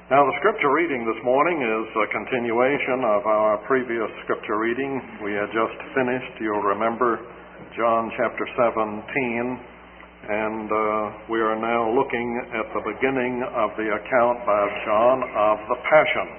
Now, the scripture reading this morning is a continuation of our previous scripture reading. We had just finished, you'll remember, John chapter 17, and we are now looking at the beginning of the account by John of the Passion.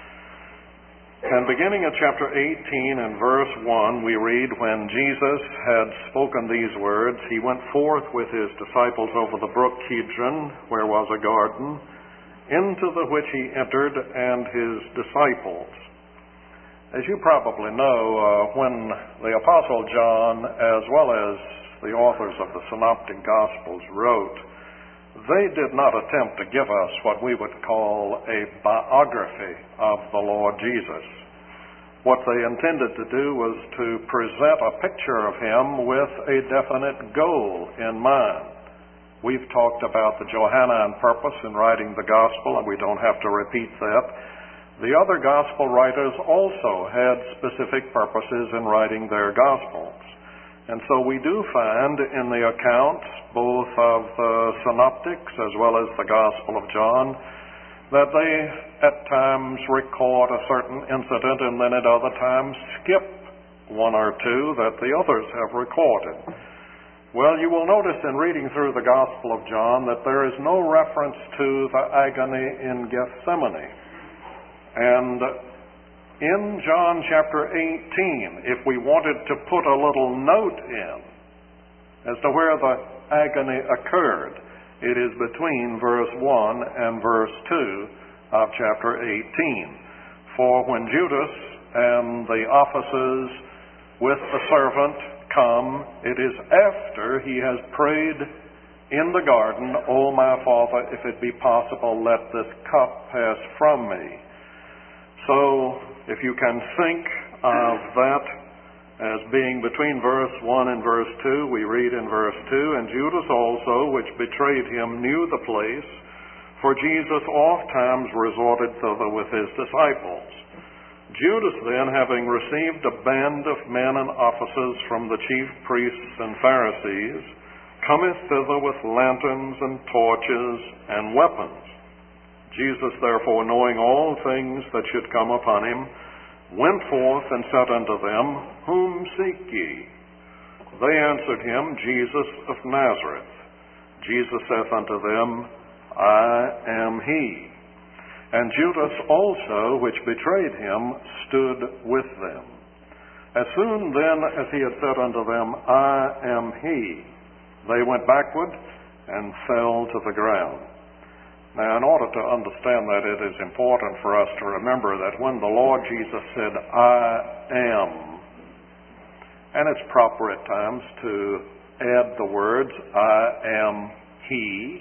And beginning at chapter 18 and verse 1, we read, "When Jesus had spoken these words, he went forth with his disciples over the brook Kidron, where was a garden, into the which he entered and his disciples." As you probably know, when the Apostle John, as well as the authors of the Synoptic Gospels, wrote, they did not attempt to give us what we would call a biography of the Lord Jesus. What they intended to do was to present a picture of him with a definite goal in mind. We've talked about the Johannine purpose in writing the gospel, and we don't have to repeat that. The other gospel writers also had specific purposes in writing their gospels. And so we do find in the accounts, both of the synoptics as well as the Gospel of John, that they at times record a certain incident and then at other times skip one or two that the others have recorded. Well, you will notice in reading through the Gospel of John that there is no reference to the agony in Gethsemane. And in John chapter 18, if we wanted to put a little note in as to where the agony occurred, it is between verse 1 and verse 2 of chapter 18. For when Judas and the officers with the servant come, it is after he has prayed in the garden, "O my Father, if it be possible, let this cup pass from me." So, if you can think of that as being between verse 1 and verse 2, we read in verse 2, "And Judas also, which betrayed him, knew the place, for Jesus oft times resorted thither with his disciples. Judas then, having received a band of men and officers from the chief priests and Pharisees, cometh thither with lanterns and torches and weapons. Jesus therefore, knowing all things that should come upon him, went forth and said unto them, Whom seek ye? They answered him, Jesus of Nazareth. Jesus saith unto them, I am he. And Judas also, which betrayed him, stood with them. As soon then as he had said unto them, I am he, they went backward and fell to the ground. Now, in order to understand that, it is important for us to remember that when the Lord Jesus said, I am, and it's proper at times to add the words, I am he,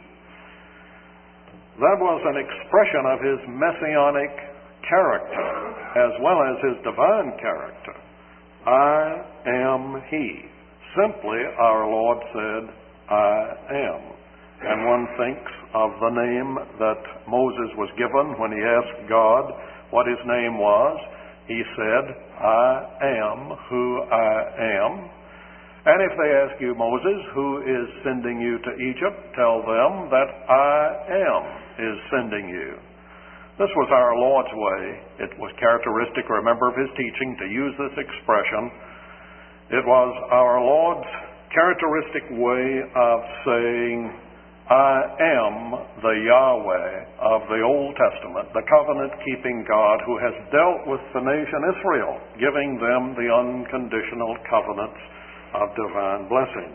that was an expression of his messianic character as well as his divine character. I am he. Simply, our Lord said, I am. And one thinks of the name that Moses was given when he asked God what his name was. He said, I am who I am. And if they ask you, Moses, who is sending you to Egypt, tell them that I am is sending you. This was our Lord's way. It was characteristic, remember, of his teaching to use this expression. It was our Lord's characteristic way of saying, I am the Yahweh of the Old Testament, the covenant-keeping God who has dealt with the nation Israel, giving them the unconditional covenants of divine blessing.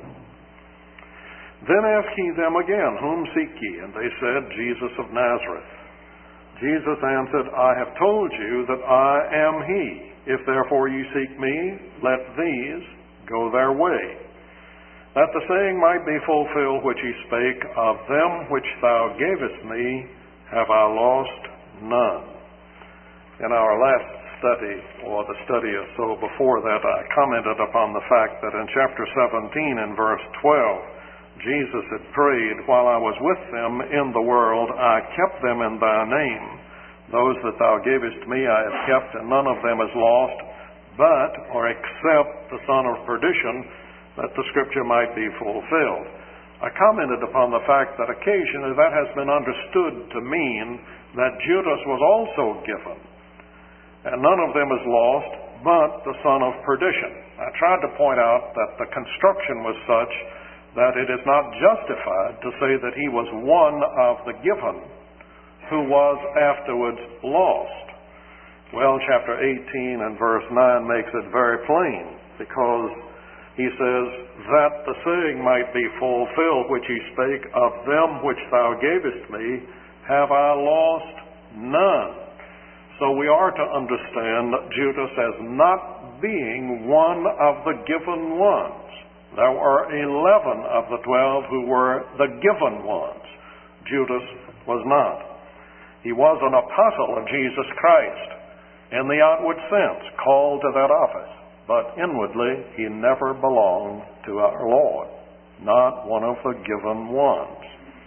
Then asked he them again, Whom seek ye? And they said, Jesus of Nazareth. Jesus answered, I have told you that I am he. If therefore ye seek me, let these go their way, that the saying might be fulfilled which he spake, Of them which thou gavest me have I lost none. In our last study, or the study or so before that, I commented upon the fact that in chapter 17 and verse 12, Jesus had prayed, While I was with them in the world, I kept them in thy name. Those that thou gavest me I have kept, and none of them is lost, but, or except the son of perdition, that the scripture might be fulfilled. I commented upon the fact that occasionally that has been understood to mean that Judas was also given. And none of them is lost, but the son of perdition. I tried to point out that the construction was such that it is not justified to say that he was one of the given who was afterwards lost. Well, chapter 18 and verse 9 makes it very plain, because he says, that the saying might be fulfilled which he spake, of them which thou gavest me have I lost none. So we are to understand Judas as not being one of the given ones. There were 11 of the 12 who were the given ones. Judas was not. He was an apostle of Jesus Christ in the outward sense, called to that office. But inwardly, he never belonged to our Lord. Not one of the given ones.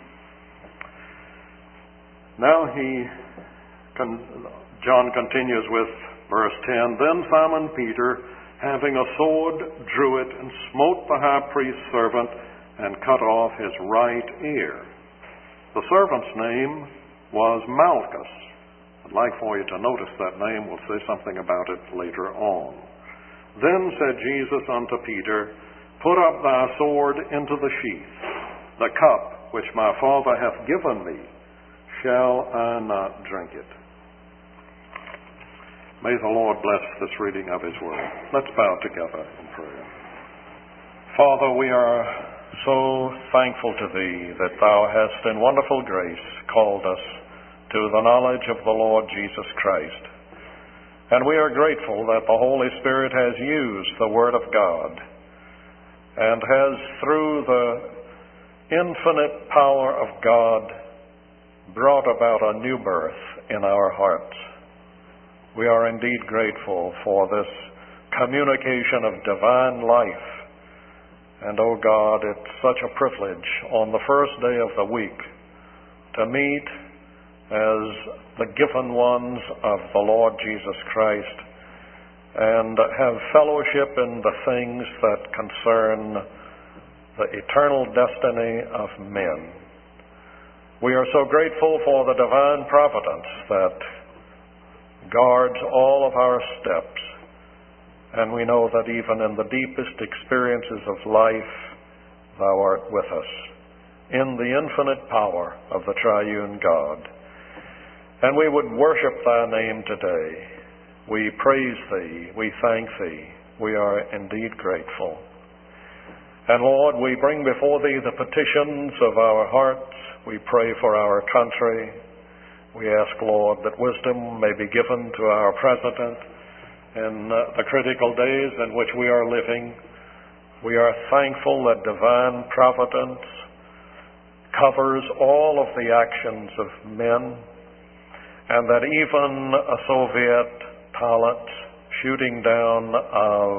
Now John continues with verse 10. Then Simon Peter, having a sword, drew it, and smote the high priest's servant, and cut off his right ear. The servant's name was Malchus. I'd like for you to notice that name. We'll say something about it later on. Then said Jesus unto Peter, Put up thy sword into the sheath. The cup which my Father hath given me, shall I not drink it? May the Lord bless this reading of His Word. Let's bow together in prayer. Father, we are so thankful to Thee that Thou hast in wonderful grace called us to the knowledge of the Lord Jesus Christ. And we are grateful that the Holy Spirit has used the Word of God and has, through the infinite power of God, brought about a new birth in our hearts. We are indeed grateful for this communication of divine life. And, oh God, it's such a privilege on the first day of the week to meet as the given ones of the Lord Jesus Christ and have fellowship in the things that concern the eternal destiny of men. We are so grateful for the divine providence that guards all of our steps, and we know that even in the deepest experiences of life, Thou art with us in the infinite power of the triune God. And we would worship Thy name today. We praise Thee. We thank Thee. We are indeed grateful. And Lord, we bring before Thee the petitions of our hearts. We pray for our country. We ask, Lord, that wisdom may be given to our President in the critical days in which we are living. We are thankful that divine providence covers all of the actions of men, and that even a Soviet pilot shooting down of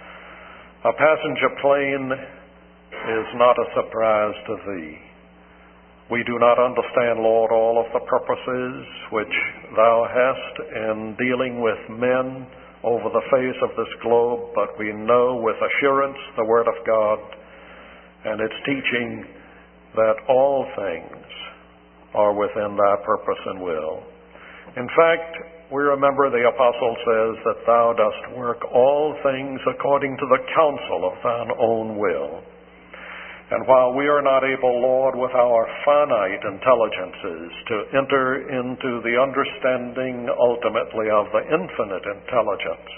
a passenger plane is not a surprise to Thee. We do not understand, Lord, all of the purposes which Thou hast in dealing with men over the face of this globe, but we know with assurance the Word of God and its teaching that all things are within Thy purpose and will. In fact, we remember the Apostle says that Thou dost work all things according to the counsel of Thine own will. And while we are not able, Lord, with our finite intelligences to enter into the understanding ultimately of the infinite intelligence,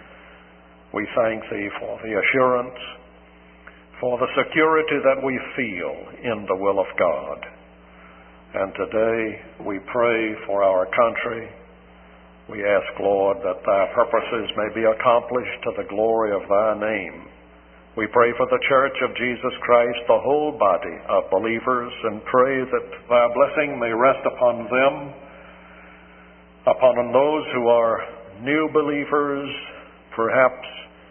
we thank Thee for the assurance, for the security that we feel in the will of God. And today we pray for our country. We ask, Lord, that Thy purposes may be accomplished to the glory of Thy name. We pray for the Church of Jesus Christ, the whole body of believers, and pray that Thy blessing may rest upon them, upon those who are new believers, perhaps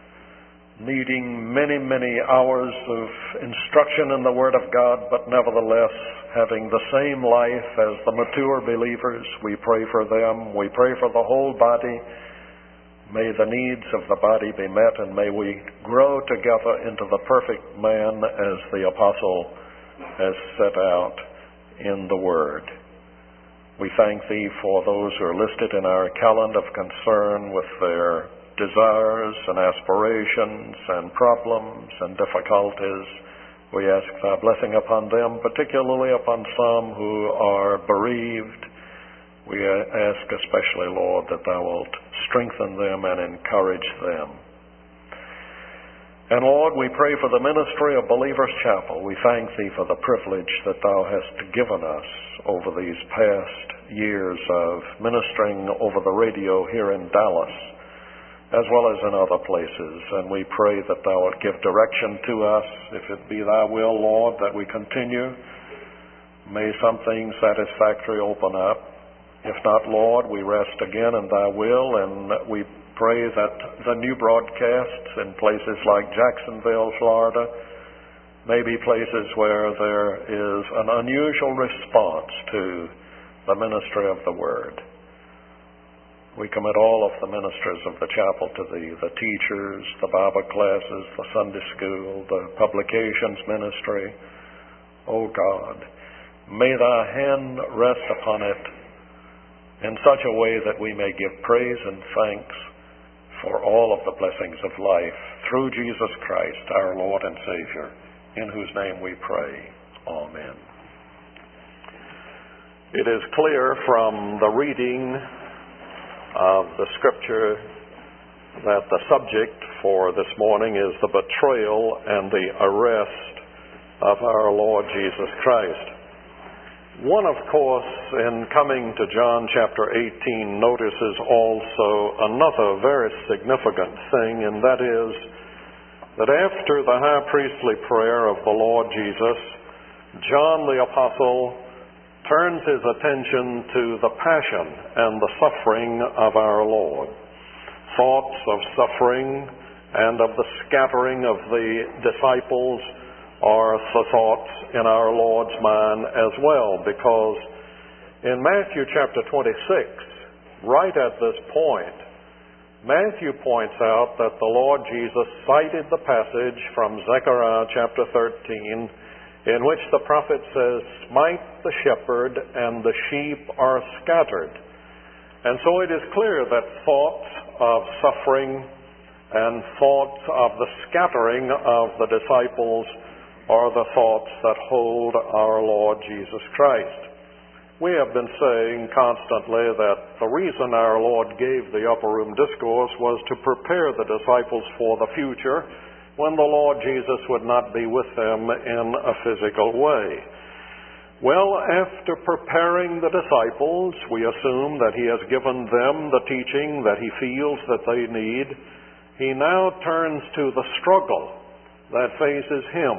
needing many, many hours of instruction in the Word of God, but nevertheless having the same life as the mature believers. We pray for them. We pray for the whole body. May the needs of the body be met, and may we grow together into the perfect man as the Apostle has set out in the Word. We thank Thee for those who are listed in our calendar of concern with their desires and aspirations and problems and difficulties. We ask Thy blessing upon them, particularly upon some who are bereaved. We ask especially, Lord, that Thou wilt strengthen them and encourage them. And Lord, we pray for the ministry of Believers Chapel. We thank Thee for the privilege that Thou hast given us over these past years of ministering over the radio here in Dallas, as well as in other places. And we pray that Thou wilt give direction to us. If it be Thy will, Lord, that we continue, may something satisfactory open up. If not, Lord, we rest again in Thy will, and we pray that the new broadcasts in places like Jacksonville, Florida, may be places where there is an unusual response to the ministry of the Word. We commit all of the ministers of the chapel to Thee, the teachers, the Bible classes, the Sunday school, the publications ministry. O God, may Thy hand rest upon it in such a way that we may give praise and thanks for all of the blessings of life through Jesus Christ, our Lord and Savior, in whose name we pray. Amen. It is clear from the reading of the Scripture that the subject for this morning is the betrayal and the arrest of our Lord Jesus Christ. One, of course, in coming to John chapter 18, notices also another very significant thing, and that is that after the high priestly prayer of the Lord Jesus, John the Apostle turns his attention to the passion and the suffering of our Lord. Thoughts of suffering and of the scattering of the disciples are the thoughts in our Lord's mind as well, because in Matthew chapter 26, right at this point, Matthew points out that the Lord Jesus cited the passage from Zechariah chapter 13, in which the prophet says, "Smite the shepherd, and the sheep are scattered." And so it is clear that thoughts of suffering and thoughts of the scattering of the disciples are the thoughts that hold our Lord Jesus Christ. We have been saying constantly that the reason our Lord gave the upper room discourse was to prepare the disciples for the future when the Lord Jesus would not be with them in a physical way. Well, after preparing the disciples, we assume that He has given them the teaching that He feels that they need. He now turns to the struggle that faces Him.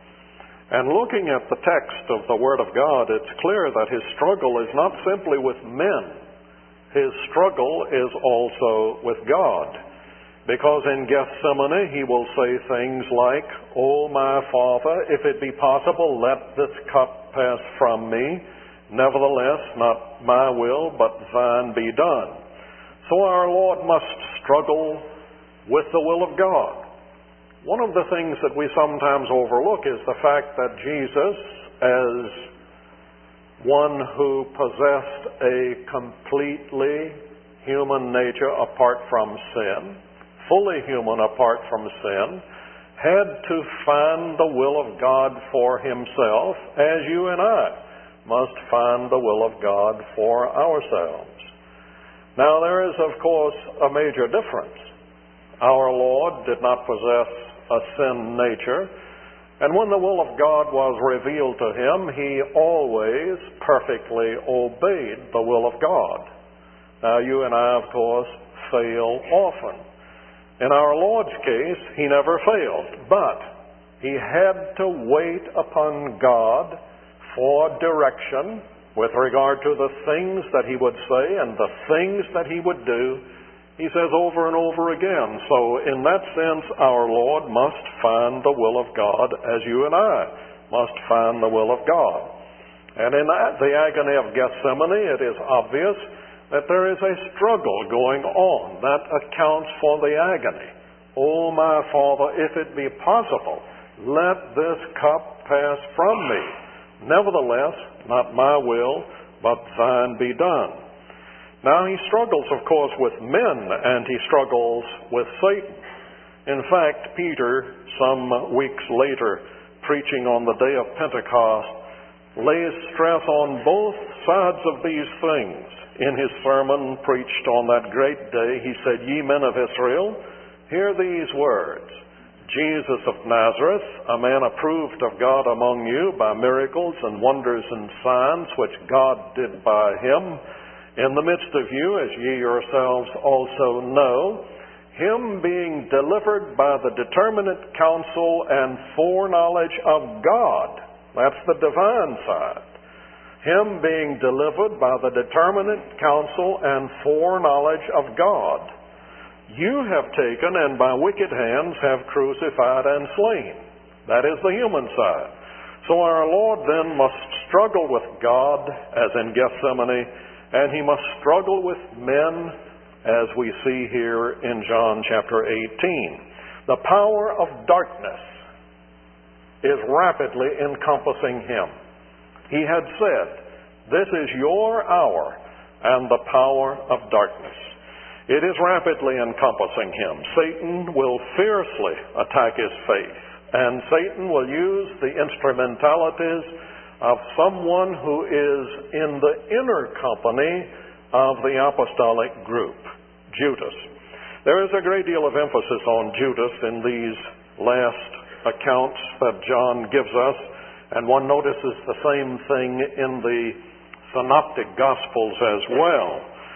And looking at the text of the Word of God, it's clear that His struggle is not simply with men. His struggle is also with God. Because in Gethsemane, He will say things like, "O my Father, if it be possible, let this cup pass from me. Nevertheless, not my will, but Thine be done." So our Lord must struggle with the will of God. One of the things that we sometimes overlook is the fact that Jesus, as one who possessed a completely human nature apart from sin, fully human apart from sin, had to find the will of God for Himself, as you and I must find the will of God for ourselves. Now, there is, of course, a major difference. Our Lord did not possess a sin nature, and when the will of God was revealed to Him, He always perfectly obeyed the will of God. Now, you and I, of course, fail often. In our Lord's case, He never failed, but He had to wait upon God for direction with regard to the things that He would say and the things that He would do. He says over and over again. So in that sense, our Lord must find the will of God as you and I must find the will of God. And in the agony of Gethsemane, it is obvious that there is a struggle going on that accounts for the agony. "Oh, my Father, if it be possible, let this cup pass from me. Nevertheless, not my will, but thine be done. Now he struggles, of course, with men, and he struggles with Satan. In fact, Peter, some weeks later, preaching on the day of Pentecost, lays stress on both sides of these things. In his sermon preached on that great day, he said, Ye men of Israel, hear these words. Jesus of Nazareth, a man approved of God among you by miracles and wonders and signs which God did by him, in the midst of you, as ye yourselves also know, him being delivered by the determinate counsel and foreknowledge of God. That's the divine side. Him being delivered by the determinate counsel and foreknowledge of God. You have taken and by wicked hands have crucified and slain. That is the human side. So our Lord then must struggle with God, as in Gethsemane, and he must struggle with men, as we see here in John chapter 18. The power of darkness is rapidly encompassing him. He had said, This is your hour and the power of darkness. It is rapidly encompassing him. Satan will fiercely attack his faith, and Satan will use the instrumentalities of someone who is in the inner company of the apostolic group, Judas. There is a great deal of emphasis on Judas in these last accounts that John gives us, and one notices the same thing in the synoptic gospels as well.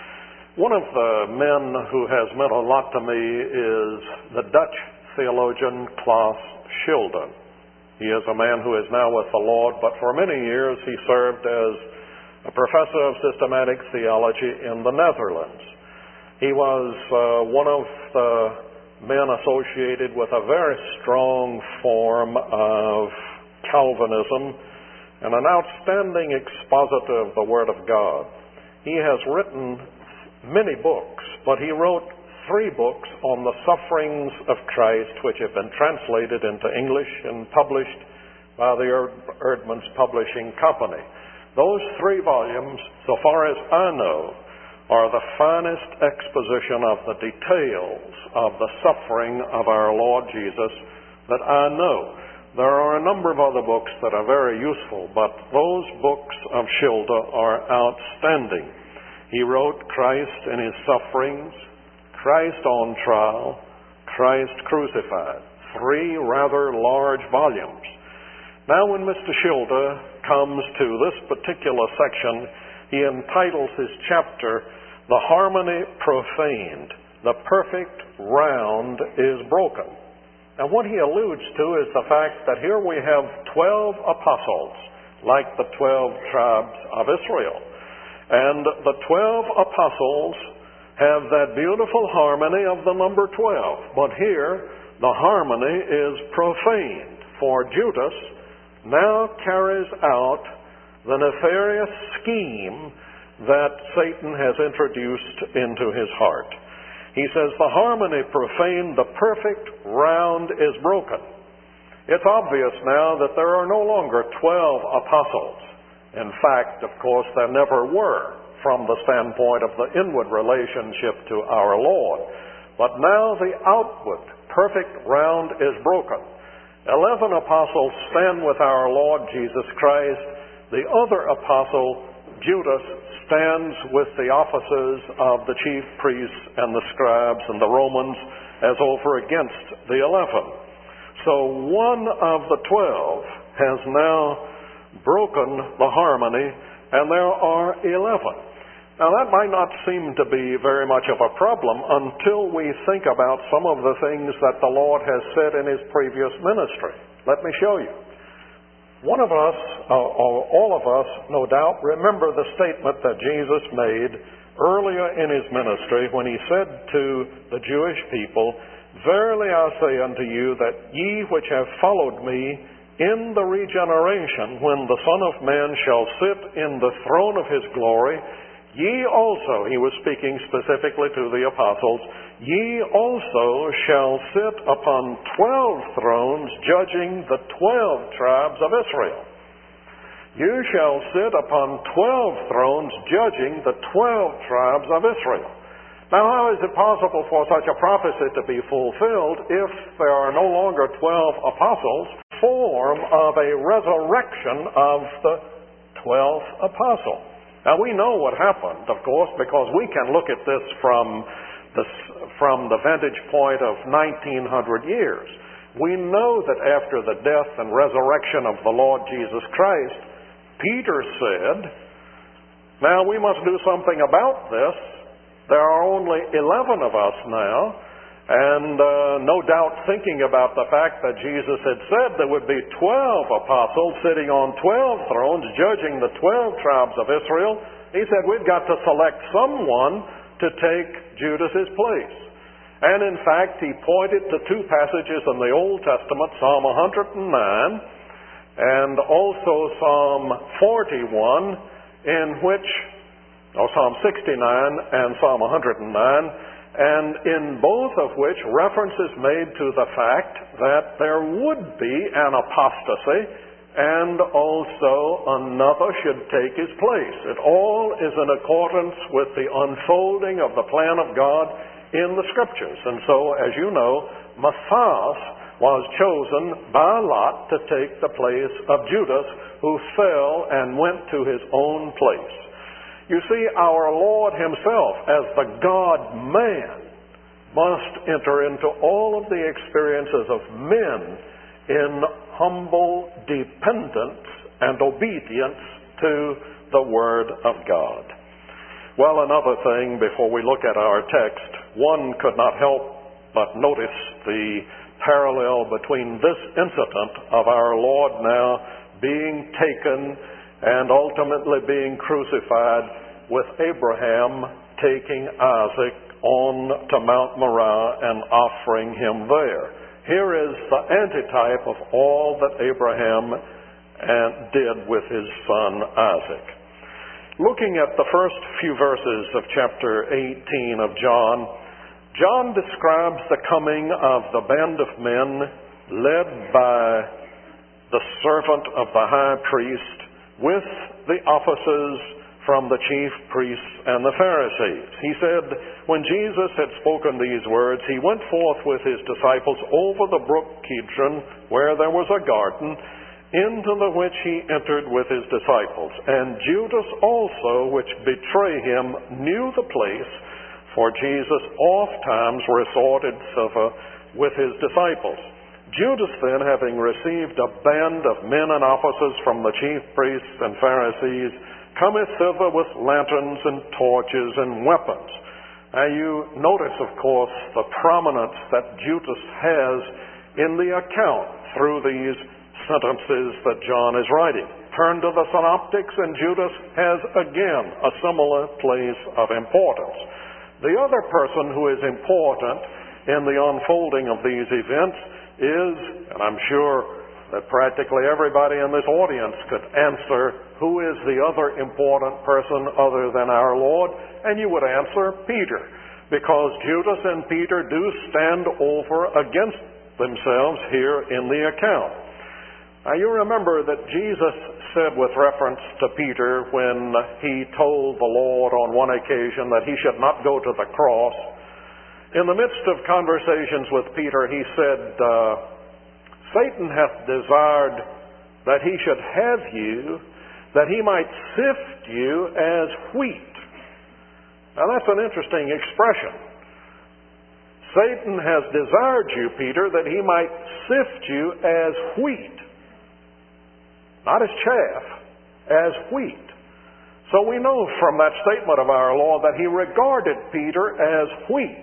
One of the men who has meant a lot to me is the Dutch theologian Klaas Schilder. He is a man who is now with the Lord, but for many years he served as a professor of systematic theology in the Netherlands. He was one of the men associated with a very strong form of Calvinism and an outstanding expositor of the Word of God. He has written many books, but he wrote 3 books on the sufferings of Christ, which have been translated into English and published by the Eerdmans Publishing Company. Those 3 volumes, so far as I know, are the finest exposition of the details of the suffering of our Lord Jesus that I know. There are a number of other books that are very useful, but those books of Schilder are outstanding. He wrote Christ in his sufferings, Christ on trial, Christ crucified. 3 rather large volumes. Now when Mr. Schilder comes to this particular section, he entitles his chapter, The Harmony Profaned, the Perfect Round is Broken. And what he alludes to is the fact that here we have 12 apostles, like the 12 tribes of Israel. And the 12 apostles have that beautiful harmony of the number 12. But here, the harmony is profaned, for Judas now carries out the nefarious scheme that Satan has introduced into his heart. He says, the harmony profaned, the perfect round is broken. It's obvious now that there are no longer 12 apostles. In fact, of course, there never were, from the standpoint of the inward relationship to our Lord. But now the outward perfect round is broken. 11 apostles stand with our Lord Jesus Christ. The other apostle, Judas, stands with the officers of the chief priests and the scribes and the Romans as over against the 11. So one of the 12 has now broken the harmony, and there are 11. Now that might not seem to be very much of a problem until we think about some of the things that the Lord has said in his previous ministry. Let me show you. One of us, or all of us, no doubt, remember the statement that Jesus made earlier in his ministry when he said to the Jewish people, Verily I say unto you that ye which have followed me in the regeneration, when the Son of Man shall sit in the throne of his glory, ye also, he was speaking specifically to the apostles, ye also shall sit upon 12 thrones, judging the 12 tribes of Israel. You shall sit upon 12 thrones, judging the 12 tribes of Israel. Now, how is it possible for such a prophecy to be fulfilled if there are no longer 12 apostles, form of a resurrection of the 12th apostle? Now, we know what happened, of course, because we can look at this from the vantage point of 1900 years. We know that after the death and resurrection of the Lord Jesus Christ, Peter said, now we must do something about this. There are only 11 of us now, and no doubt thinking about the fact that Jesus had said there would be 12 apostles sitting on 12 thrones judging the 12 tribes of Israel, he said we've got to select someone to take Judas's place. And in fact, he pointed to two passages in the Old Testament, Psalm 109 and also Psalm 41, in which Psalm 69 and Psalm 109, and in both of which reference is made to the fact that there would be an apostasy and also another should take his place. It all is in accordance with the unfolding of the plan of God in the Scriptures. And so, as you know, Matthias was chosen by Lot to take the place of Judas, who fell and went to his own place. You see, our Lord himself, as the God-man, must enter into all of the experiences of men in humble dependence and obedience to the Word of God. Well, another thing before we look at our text, one could not help but notice the parallel between this incident of our Lord now being taken and ultimately being crucified with Abraham taking Isaac on to Mount Moriah and offering him there. Here is the antitype of all that Abraham did with his son Isaac. Looking at the first few verses of chapter 18 of John, John describes the coming of the band of men led by the servant of the high priest with the officers from the chief priests and the Pharisees. He said, when Jesus had spoken these words, he went forth with his disciples over the brook Kidron, where there was a garden, into the which he entered with his disciples. And Judas also, which betrayed him, knew the place, for Jesus oft times resorted thither with his disciples. Judas then, having received a band of men and officers from the chief priests and Pharisees, cometh thither with lanterns and torches and weapons. Now you notice, of course, the prominence that Judas has in the account through these sentences that John is writing. Turn to the synoptics, and Judas has again a similar place of importance. The other person who is important in the unfolding of these events is, and I'm sure that practically everybody in this audience could answer, who is the other important person other than our Lord? And you would answer Peter, because Judas and Peter do stand over against themselves here in the account. Now you remember that Jesus said with reference to Peter when he told the Lord on one occasion that he should not go to the cross, in the midst of conversations with Peter, he said, Satan hath desired that he should have you, that he might sift you as wheat. Now that's an interesting expression. Satan has desired you, Peter, that he might sift you as wheat. Not as chaff, as wheat. So we know from that statement of our Lord that he regarded Peter as wheat,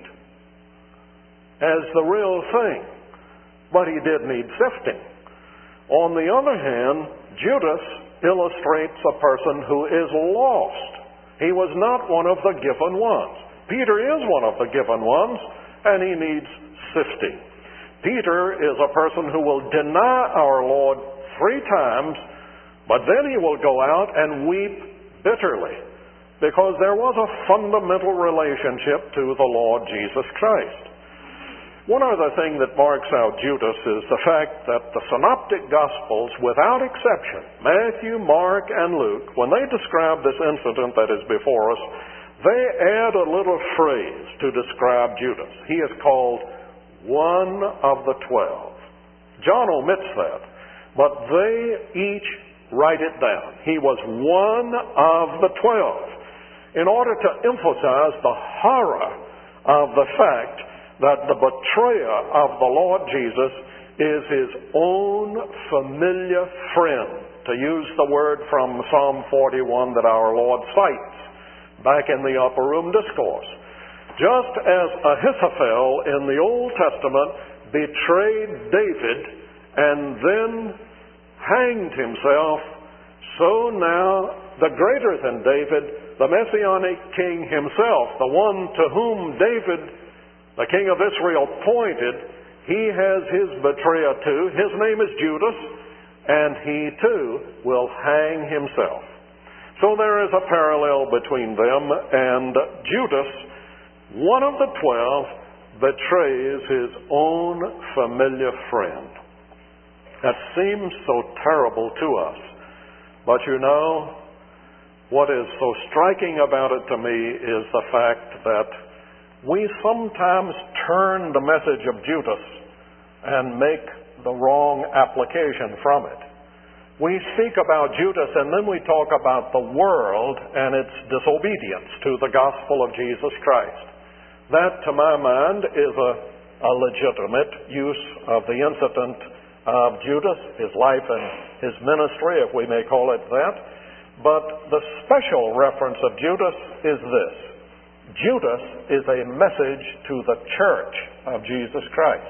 as the real thing. But he did need sifting. On the other hand, Judas illustrates a person who is lost. He was not one of the given ones. Peter is one of the given ones, and he needs sifting. Peter is a person who will deny our Lord 3 times, but then he will go out and weep bitterly, because there was a fundamental relationship to the Lord Jesus Christ. One other thing that marks out Judas is the fact that the Synoptic Gospels, without exception, Matthew, Mark, and Luke, when they describe this incident that is before us, they add a little phrase to describe Judas. He is called one of the 12. John omits that, but they each write it down. He was one of the 12, in order to emphasize the horror of the fact that the betrayer of the Lord Jesus is his own familiar friend, to use the word from Psalm 41 that our Lord cites back in the Upper Room Discourse. Just as Ahithophel in the Old Testament betrayed David and then hanged himself, so now the greater than David, the Messianic king himself, the one to whom David, the king of Israel, pointed, he has his betrayer too. His name is Judas, and he too will hang himself. So there is a parallel between them, and Judas, one of the 12, betrays his own familiar friend. That seems so terrible to us. But you know, what is so striking about it to me is the fact that we sometimes turn the message of Judas and make the wrong application from it. We speak about Judas and then we talk about the world and its disobedience to the gospel of Jesus Christ. That, to my mind, is a legitimate use of the incident of Judas, his life and his ministry, if we may call it that. But the special reference of Judas is this. Judas is a message to the church of Jesus Christ.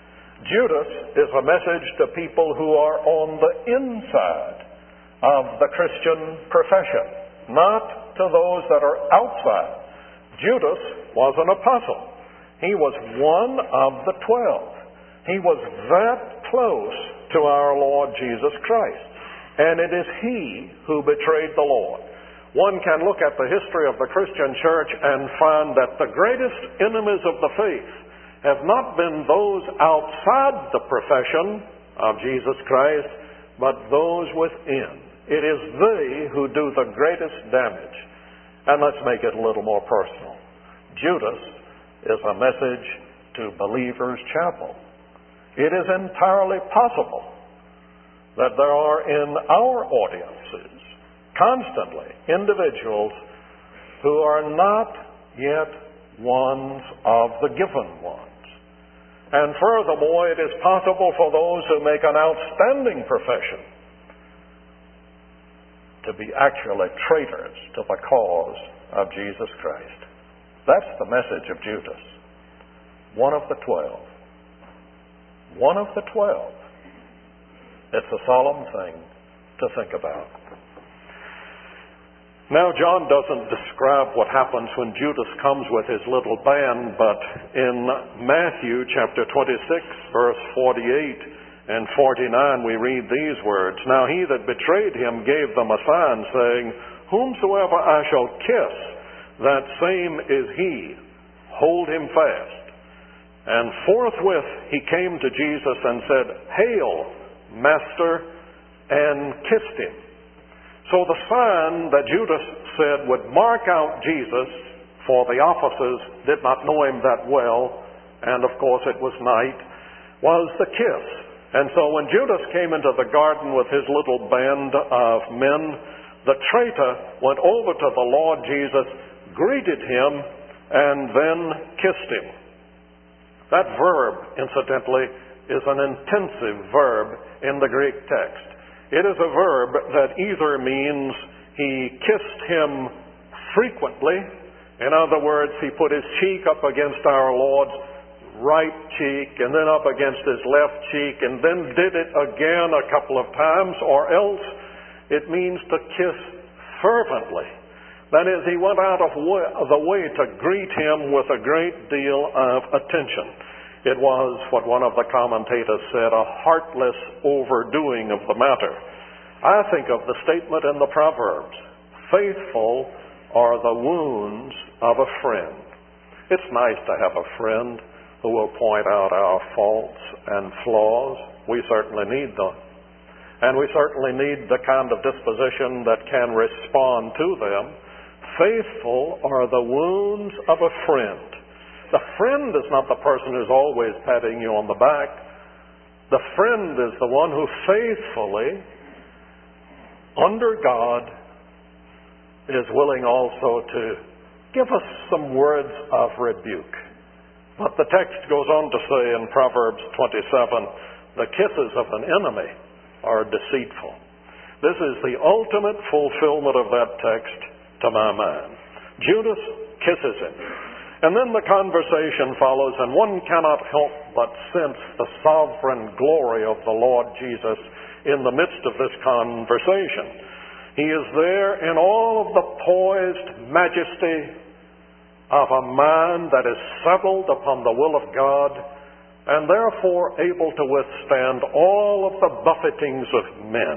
Judas is a message to people who are on the inside of the Christian profession, not to those that are outside. Judas was an apostle. He was one of the 12. He was that close to our Lord Jesus Christ. And it is he who betrayed the Lord. One can look at the history of the Christian church and find that the greatest enemies of the faith have not been those outside the profession of Jesus Christ, but those within. It is they who do the greatest damage. And let's make it a little more personal. Judas is a message to Believers Chapel. It is entirely possible that there are in our audiences constantly individuals who are not yet ones of the given ones. And furthermore, it is possible for those who make an outstanding profession to be actually traitors to the cause of Jesus Christ. That's the message of Judas. One of the 12. One of the 12. It's a solemn thing to think about. Now, John doesn't describe what happens when Judas comes with his little band, but in Matthew chapter 26, verse 48 and 49, we read these words. Now he that betrayed him gave them a sign, saying, Whomsoever I shall kiss, that same is he. Hold him fast. And forthwith he came to Jesus and said, Hail, Master, and kissed him. So the sign that Judas said would mark out Jesus, for the officers did not know him that well, and of course it was night, was the kiss. And so when Judas came into the garden with his little band of men, the traitor went over to the Lord Jesus, greeted him, and then kissed him. That verb, incidentally, is an intensive verb in the Greek text. It is a verb that either means he kissed him frequently. In other words, he put his cheek up against our Lord's right cheek and then up against his left cheek and then did it again a couple of times, or else it means to kiss fervently. That is, he went out of the way to greet him with a great deal of attention. It was what one of the commentators said, a heartless overdoing of the matter. I think of the statement in the Proverbs, faithful are the wounds of a friend. It's nice to have a friend who will point out our faults and flaws. We certainly need them. And we certainly need the kind of disposition that can respond to them. Faithful are the wounds of a friend. The friend is not the person who's always patting you on the back. The friend is the one who faithfully, under God, is willing also to give us some words of rebuke. But the text goes on to say in Proverbs 27, the kisses of an enemy are deceitful. This is the ultimate fulfillment of that text to my mind. Judas kisses him. And then the conversation follows, and one cannot help but sense the sovereign glory of the Lord Jesus in the midst of this conversation. He is there in all of the poised majesty of a mind that is settled upon the will of God, and therefore able to withstand all of the buffetings of men.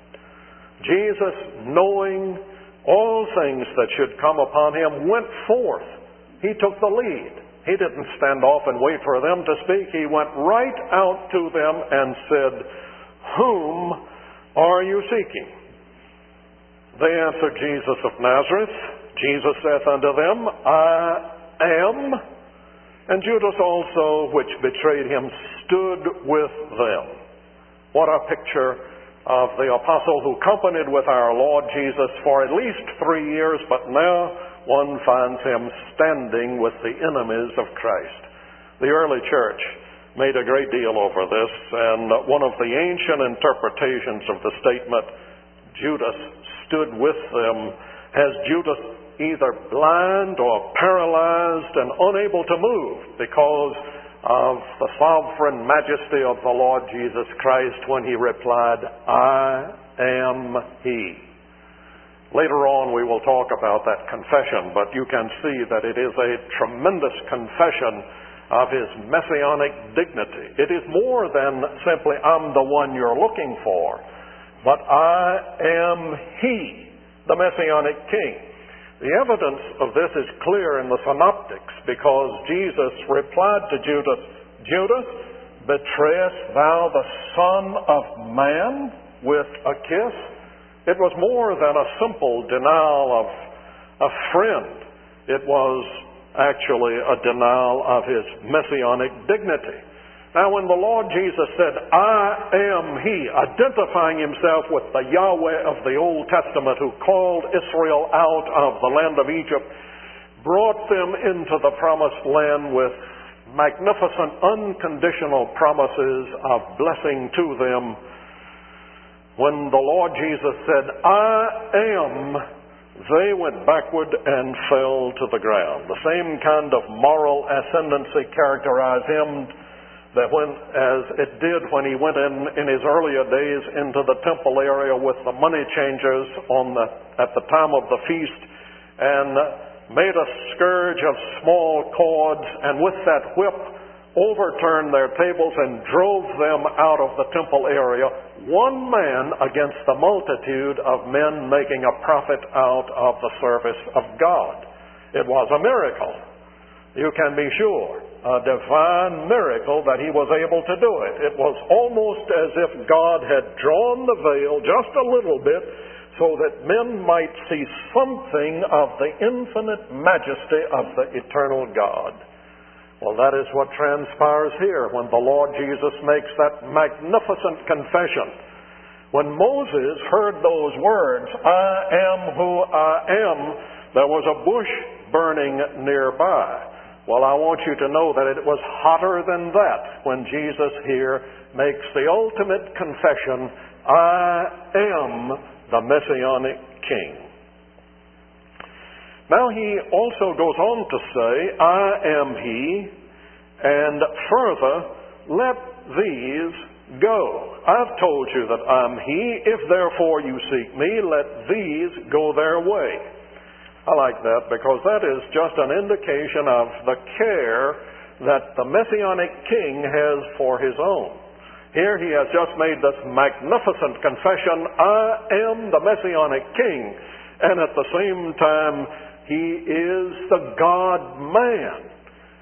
Jesus, knowing all things that should come upon him, went forth. He took the lead. He didn't stand off and wait for them to speak. He went right out to them and said, "Whom are you seeking?" They answered, "Jesus of Nazareth." Jesus saith unto them, "I am." And Judas also, which betrayed him, stood with them. What a picture of the apostle who companied with our Lord Jesus for at least 3 years, but now one finds him standing with the enemies of Christ. The early church made a great deal over this, and one of the ancient interpretations of the statement, Judas stood with them, has Judas either blind or paralyzed and unable to move because of the sovereign majesty of the Lord Jesus Christ when he replied, "I am he." Later on we will talk about that confession, but you can see that it is a tremendous confession of his messianic dignity. It is more than simply, "I'm the one you're looking for," but "I am he, the Messianic King." The evidence of this is clear in the synoptics, because Jesus replied to Judas, "Judas, betrayest thou the Son of Man with a kiss?" It was more than a simple denial of a friend. It was actually a denial of his messianic dignity. Now, when the Lord Jesus said, "I am he," identifying himself with the Yahweh of the Old Testament who called Israel out of the land of Egypt, brought them into the promised land with magnificent unconditional promises of blessing to them. When the Lord Jesus said, "I am," they went backward and fell to the ground. The same kind of moral ascendancy characterized him as it did when he went in his earlier days into the temple area with the money changers at the time of the feast, and made a scourge of small cords, and with that whip overturned their tables and drove them out of the temple area, one man against the multitude of men making a profit out of the service of God. It was a miracle, you can be sure, a divine miracle that he was able to do it. It was almost as if God had drawn the veil just a little bit so that men might see something of the infinite majesty of the eternal God. Well, that is what transpires here when the Lord Jesus makes that magnificent confession. When Moses heard those words, "I am who I am," there was a bush burning nearby. Well, I want you to know that it was hotter than that when Jesus here makes the ultimate confession, "I am the Messianic King." Now he also goes on to say, "I am he," and further, "let these go." I've told you that I'm he. If therefore you seek me, let these go their way. I like that because that is just an indication of the care that the Messianic King has for his own. Here he has just made this magnificent confession, "I am the Messianic King," and at the same time he is the God-man.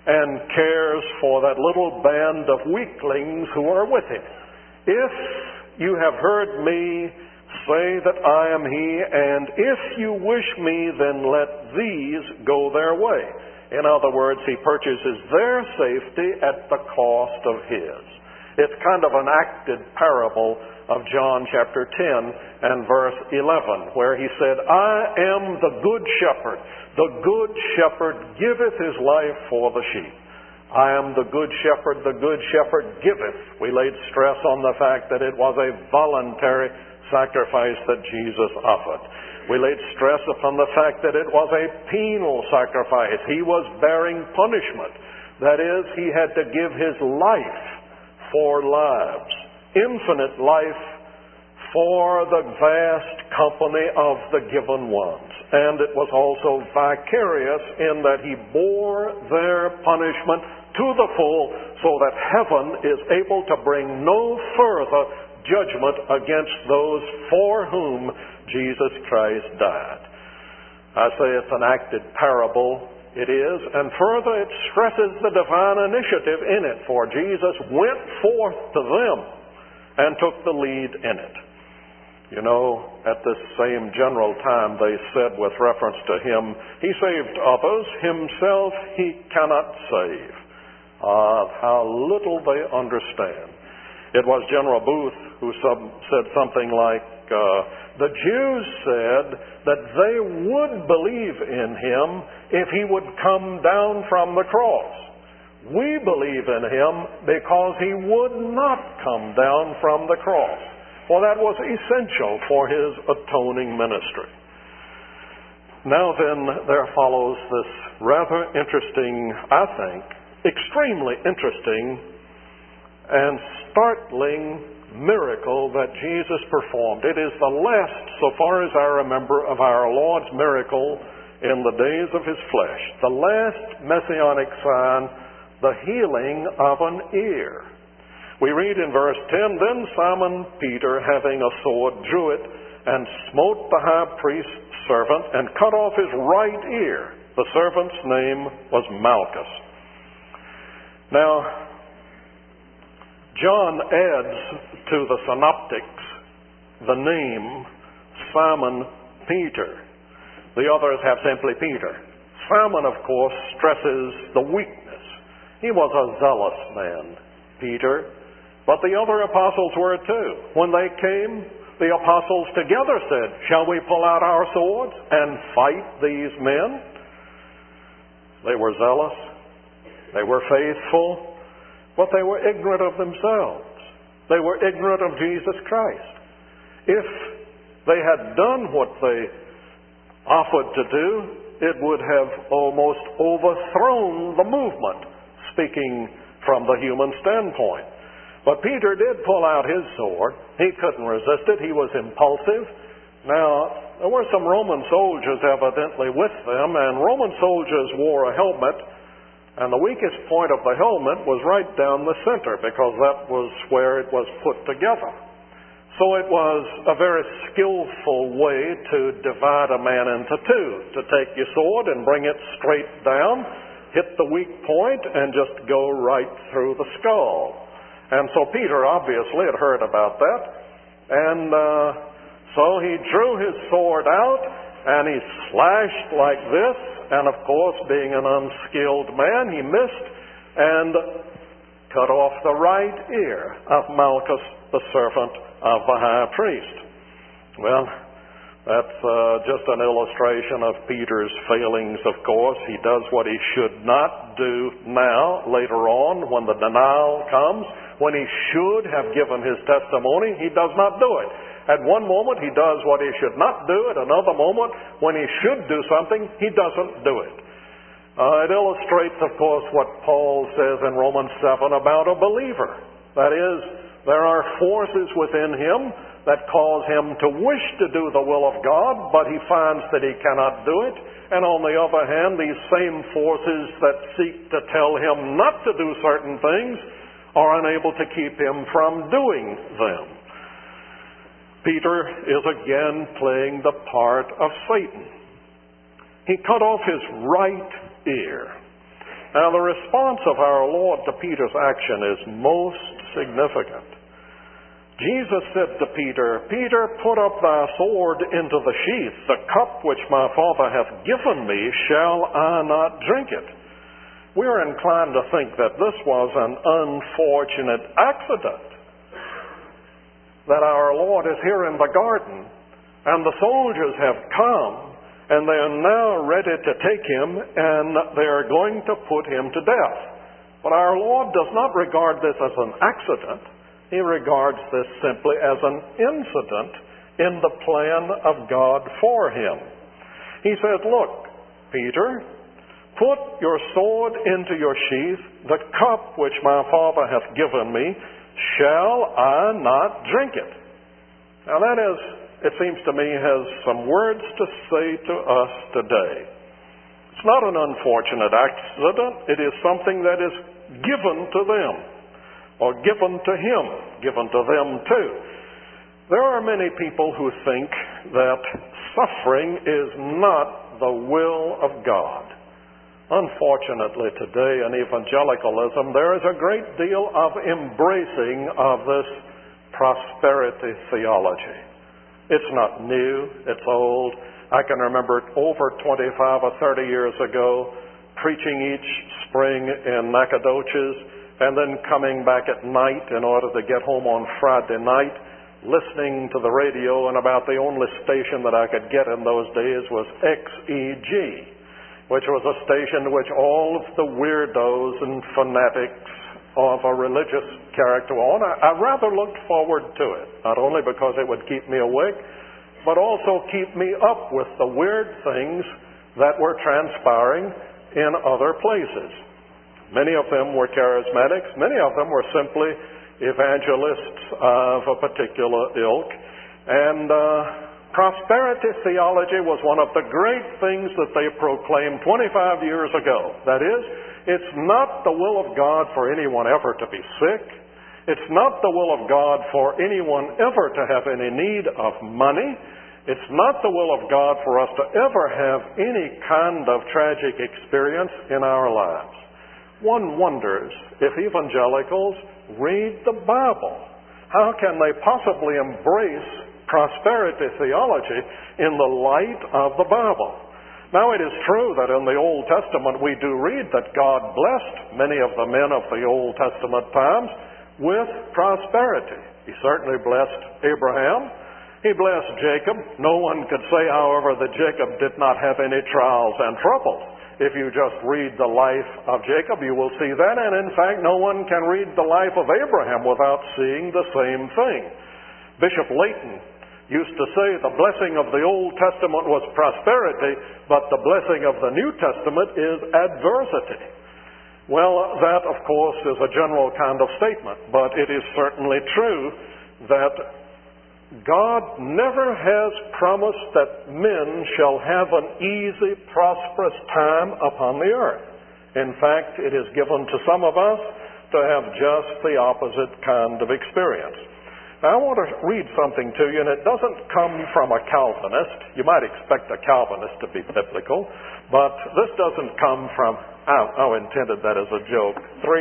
and cares for that little band of weaklings who are with him. If you have heard me say that I am he, and if you wish me, then let these go their way. In other words, he purchases their safety at the cost of his. It's kind of an acted parable of John chapter 10 and verse 11, where he said, I am the good shepherd. The good shepherd giveth his life for the sheep. I am the good shepherd. The good shepherd giveth. We laid stress on the fact that it was a voluntary sacrifice that Jesus offered. We laid stress upon the fact that it was a penal sacrifice. He was bearing punishment. That is, he had to give his life for lives. Infinite life for the vast company of the given ones. And it was also vicarious in that he bore their punishment to the full, so that heaven is able to bring no further judgment against those for whom Jesus Christ died. I say it's an acted parable. It is. And further, it stresses the divine initiative in it, for Jesus went forth to them and took the lead in it. You know, at this same general time, they said with reference to him, he saved others, himself he cannot save. How little they understand. It was General Booth who said something like, the Jews said that they would believe in him if he would come down from the cross. We believe in him because he would not come down from the cross. For that was essential for his atoning ministry. Now then, there follows this rather interesting, I think, extremely interesting and startling miracle that Jesus performed. It is the last, so far as I remember, of our Lord's miracle in the days of his flesh. The last messianic sign, the healing of an ear. We read in verse 10, Then Simon Peter, having a sword, drew it and smote the high priest's servant and cut off his right ear. The servant's name was Malchus. Now, John adds to the synoptics the name Simon Peter. The others have simply Peter. Simon, of course, stresses the weakness. He was a zealous man, Peter, but the other apostles were too. When they came, the apostles together said, Shall we pull out our swords and fight these men? They were zealous. They were faithful. But they were ignorant of themselves. They were ignorant of Jesus Christ. If they had done what they offered to do, it would have almost overthrown the movement, speaking from the human standpoint. But Peter did pull out his sword. He couldn't resist it. He was impulsive. Now, there were some Roman soldiers evidently with them, and Roman soldiers wore a helmet, and the weakest point of the helmet was right down the center, because that was where it was put together. So it was a very skillful way to divide a man into two, to take your sword and bring it straight down, hit the weak point, and just go right through the skull. And so Peter obviously had heard about that, and so he drew his sword out, and he slashed like this, and of course, being an unskilled man, he missed and cut off the right ear of Malchus, the servant of the high priest. Well, that's just an illustration of Peter's failings, of course. He does what he should not do now, later on, when the denial comes. When he should have given his testimony, he does not do it. At one moment, he does what he should not do. At another moment, when he should do something, he doesn't do it. It illustrates, of course, what Paul says in Romans 7 about a believer. That is, there are forces within him that cause him to wish to do the will of God, but he finds that he cannot do it. And on the other hand, these same forces that seek to tell him not to do certain things are unable to keep him from doing them. Peter is again playing the part of Satan. He cut off his right ear. Now, the response of our Lord to Peter's action is most significant. Jesus said to Peter, "Peter, put up thy sword into the sheath. The cup which my Father hath given me, shall I not drink it?" We are inclined to think that this was an unfortunate accident, that our Lord is here in the garden, and the soldiers have come, and they are now ready to take him, and they are going to put him to death. But our Lord does not regard this as an accident. He regards this simply as an incident in the plan of God for him. He says, "Look, Peter, put your sword into your sheath. The cup which my Father hath given me, shall I not drink it?" Now that is, it seems to me, has some words to say to us today. It's not an unfortunate accident. It is something that is given to them, or given to him, given to them too. There are many people who think that suffering is not the will of God. Unfortunately, today in evangelicalism, there is a great deal of embracing of this prosperity theology. It's not new, it's old. I can remember over 25 or 30 years ago preaching each spring in Nacogdoches, and then coming back at night in order to get home on Friday night, listening to the radio, and about the only station that I could get in those days was XEG, which was a station to which all of the weirdos and fanatics of a religious character were on. I rather looked forward to it, not only because it would keep me awake, but also keep me up with the weird things that were transpiring in other places. Many of them were charismatics. Many of them were simply evangelists of a particular ilk. And prosperity theology was one of the great things that they proclaimed 25 years ago. That is, it's not the will of God for anyone ever to be sick. It's not the will of God for anyone ever to have any need of money. It's not the will of God for us to ever have any kind of tragic experience in our lives. One wonders if evangelicals read the Bible. How can they possibly embrace prosperity theology in the light of the Bible? Now, it is true that in the Old Testament we do read that God blessed many of the men of the Old Testament times with prosperity. He certainly blessed Abraham. He blessed Jacob. No one could say, however, that Jacob did not have any trials and troubles. If you just read the life of Jacob, you will see that. And in fact, no one can read the life of Abraham without seeing the same thing. Bishop Layton used to say the blessing of the Old Testament was prosperity, but the blessing of the New Testament is adversity. Well, that, of course, is a general kind of statement, but it is certainly true that God never has promised that men shall have an easy, prosperous time upon the earth. In fact, it is given to some of us to have just the opposite kind of experience. Now, I want to read something to you, and it doesn't come from a Calvinist. You might expect a Calvinist to be biblical, but this doesn't come from, I intended that as a joke.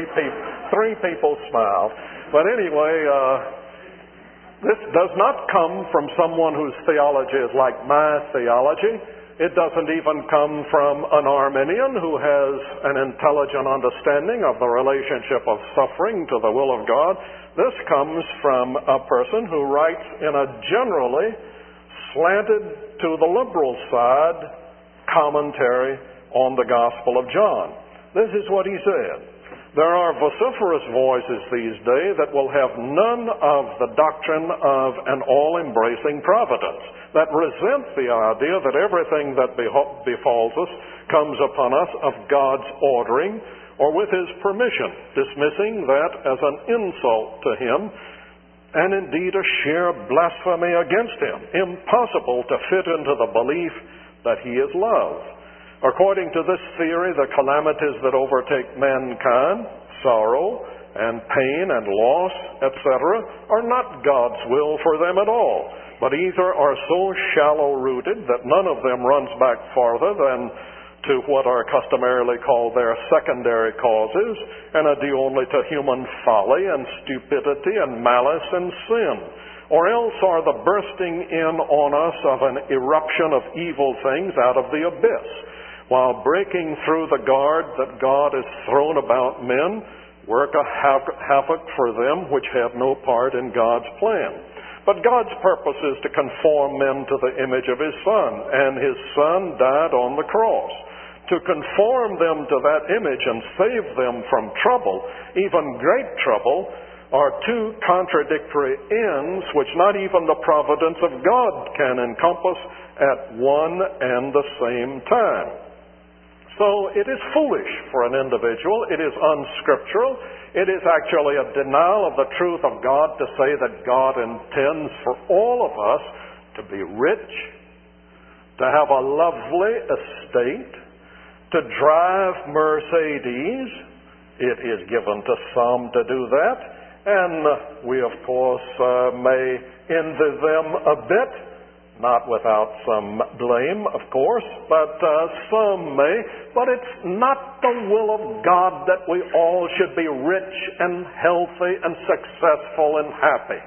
Three people smiled. But anyway, this does not come from someone whose theology is like my theology. It doesn't even come from an Arminian who has an intelligent understanding of the relationship of suffering to the will of God. This comes from a person who writes in a generally slanted to the liberal side commentary on the Gospel of John. This is what he said. There are vociferous voices these days that will have none of the doctrine of an all-embracing providence, that resent the idea that everything that befalls us comes upon us of God's ordering or with His permission, dismissing that as an insult to Him and indeed a sheer blasphemy against Him, impossible to fit into the belief that He is love. According to this theory, the calamities that overtake mankind, sorrow and pain and loss, etc., are not God's will for them at all, but either are so shallow-rooted that none of them runs back farther than to what are customarily called their secondary causes, and are due only to human folly and stupidity and malice and sin, or else are the bursting in on us of an eruption of evil things out of the abyss, while breaking through the guard that God has thrown about men, work a havoc for them which have no part in God's plan. But God's purpose is to conform men to the image of His Son, and His Son died on the cross. To conform them to that image and save them from trouble, even great trouble, are two contradictory ends which not even the providence of God can encompass at one and the same time. So it is foolish for an individual, it is unscriptural, it is actually a denial of the truth of God to say that God intends for all of us to be rich, to have a lovely estate, to drive Mercedes. It is given to some to do that, and we of course may envy them a bit, not without some blame, of course, but some may. But it's not the will of God that we all should be rich and healthy and successful and happy.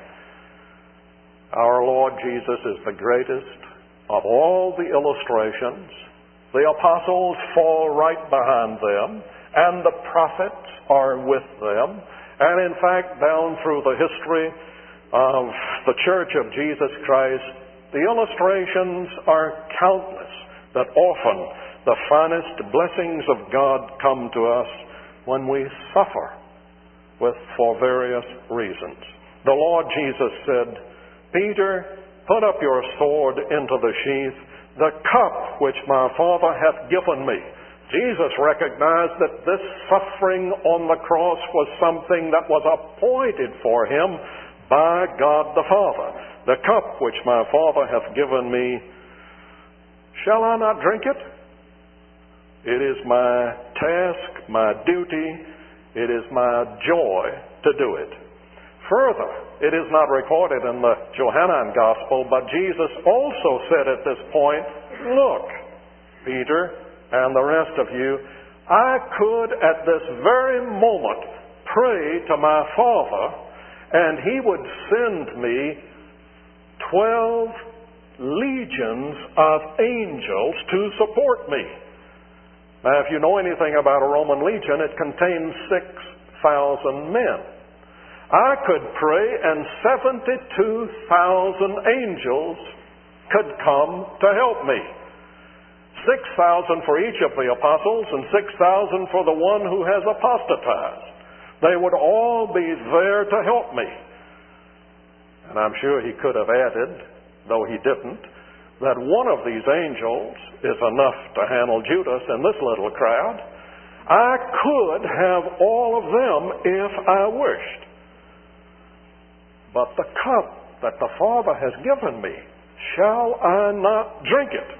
Our Lord Jesus is the greatest of all the illustrations. The apostles fall right behind them, and the prophets are with them. And in fact, down through the history of the Church of Jesus Christ, the illustrations are countless that often the finest blessings of God come to us when we suffer for various reasons. The Lord Jesus said, "Peter, put up your sword into the sheath. The cup which my Father hath given me." Jesus recognized that this suffering on the cross was something that was appointed for Him by God the Father. "The cup which my Father hath given me, shall I not drink it? It is my task, my duty, it is my joy to do it." Further, it is not recorded in the Johannine Gospel, but Jesus also said at this point, "Look, Peter and the rest of you, I could at this very moment pray to my Father, and He would send me 12 legions of angels to support me." Now, if you know anything about a Roman legion, it contains 6,000 men. I could pray and 72,000 angels could come to help me. 6,000 for each of the apostles and 6,000 for the one who has apostatized. They would all be there to help me. And I'm sure He could have added, though He didn't, that one of these angels is enough to handle Judas in this little crowd. I could have all of them if I wished. But the cup that the Father has given me, shall I not drink it?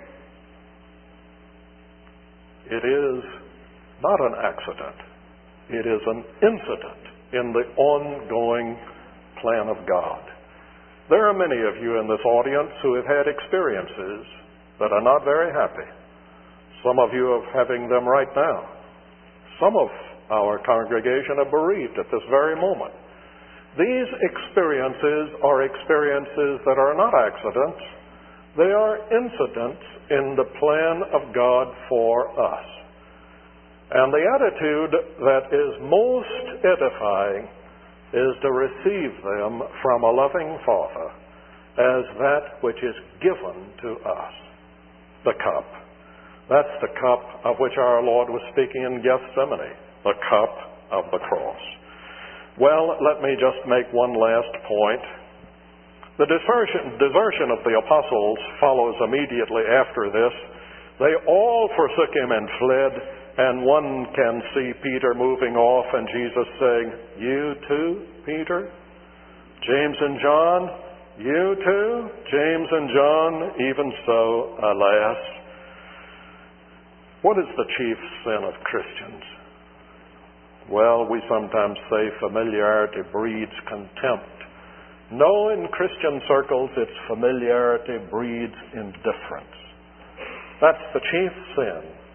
It is not an accident. It is an incident in the ongoing plan of God. There are many of you in this audience who have had experiences that are not very happy. Some of you are having them right now. Some of our congregation are bereaved at this very moment. These experiences are experiences that are not accidents. They are incidents in the plan of God for us. And the attitude that is most edifying is to receive them from a loving Father as that which is given to us. The cup. That's the cup of which our Lord was speaking in Gethsemane, the cup of the cross. Well, let me just make one last point. The desertion of the apostles follows immediately after this. They all forsook Him and fled, and one can see Peter moving off and Jesus saying, "You too, Peter? James and John, you too? James and John, even so, alas." What is the chief sin of Christians? Well, we sometimes say familiarity breeds contempt. No, in Christian circles, it's familiarity breeds indifference. That's the chief sin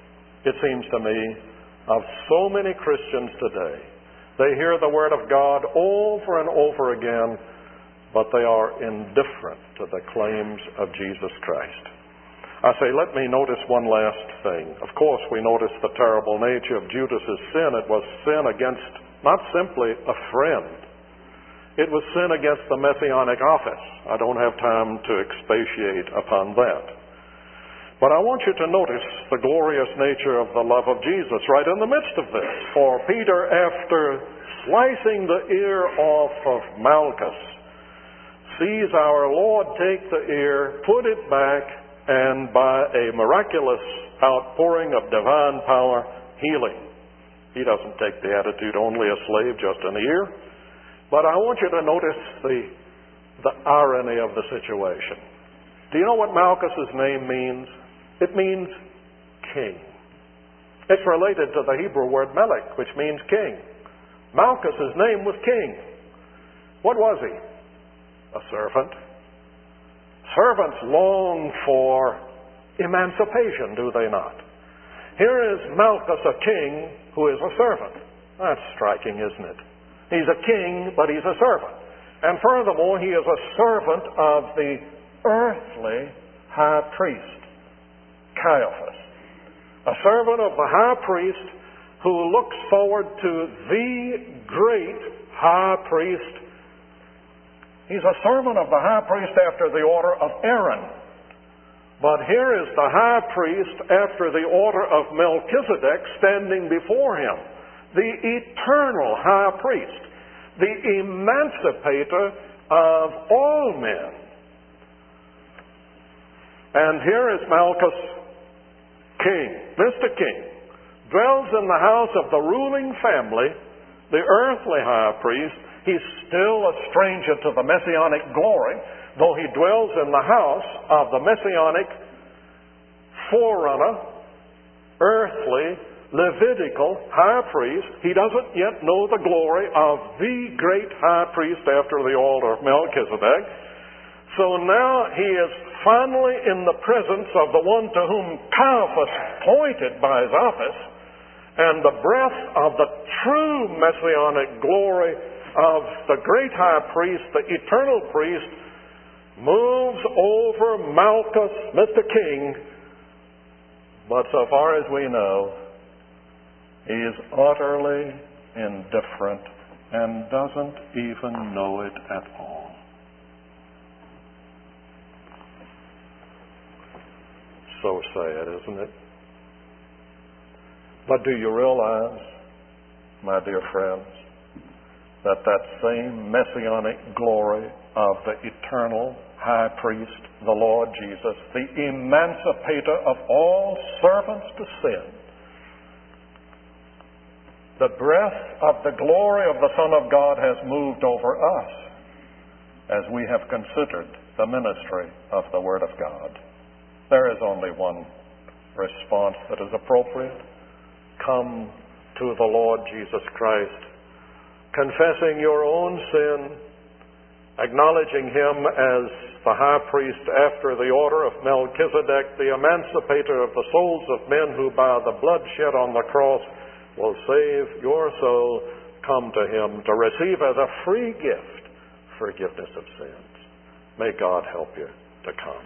it seems to me, of so many Christians today. They hear the Word of God over and over again, but they are indifferent to the claims of Jesus Christ. I say, let me notice one last thing. Of course, we notice the terrible nature of Judas's sin. It was sin against not simply a friend. It was sin against the Messianic office. I don't have time to expatiate upon that. But I want you to notice the glorious nature of the love of Jesus right in the midst of this. For Peter, after slicing the ear off of Malchus, sees our Lord take the ear, put it back, and by a miraculous outpouring of divine power, healing. He doesn't take the attitude only a slave, just an ear. But I want you to notice the irony of the situation. Do you know what Malchus's name means? It means king. It's related to the Hebrew word melech, which means king. Malchus's name was king. What was he? A servant. Servants long for emancipation, do they not? Here is Malchus, a king, who is a servant. That's striking, isn't it? He's a king, but he's a servant. And furthermore, he is a servant of the earthly high priest, Caiaphas. A servant of the high priest who looks forward to the great high priest. He's a servant of the high priest after the order of Aaron. But here is the high priest after the order of Melchizedek standing before him. The eternal high priest. The emancipator of all men. And here is Malchus, king, Mr. King, dwells in the house of the ruling family, the earthly high priest. He's still a stranger to the messianic glory, though he dwells in the house of the messianic forerunner, earthly, Levitical high priest. He doesn't yet know the glory of the great high priest after the order of Melchizedek. So now he is finally in the presence of the one to whom Caiaphas pointed by his office, and the breath of the true messianic glory of the great high priest, the eternal priest, moves over Malchus, Mr. King. But so far as we know, he is utterly indifferent and doesn't even know it at all. So sad, isn't it? But do you realize, my dear friends, that same messianic glory of the eternal high priest, the Lord Jesus, the emancipator of all servants to sin, the breath of the glory of the Son of God has moved over us as we have considered the ministry of the Word of God. There is only one response that is appropriate. Come to the Lord Jesus Christ, confessing your own sin, acknowledging Him as the high priest after the order of Melchizedek, the emancipator of the souls of men who by the blood shed on the cross will save your soul. Come to Him to receive as a free gift forgiveness of sins. May God help you to come.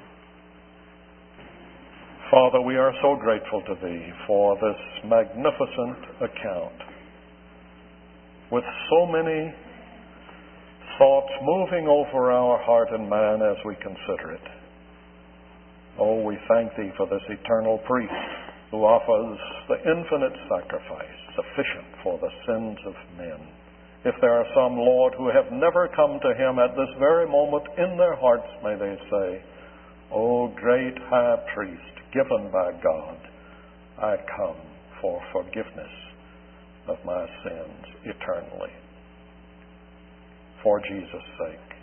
Father, we are so grateful to Thee for this magnificent account, with so many thoughts moving over our heart and mind as we consider it. Oh, we thank Thee for this eternal priest who offers the infinite sacrifice sufficient for the sins of men. If there are some, Lord, who have never come to Him at this very moment, in their hearts may they say, O great high priest, given by God, I come for forgiveness of my sins eternally. For Jesus' sake.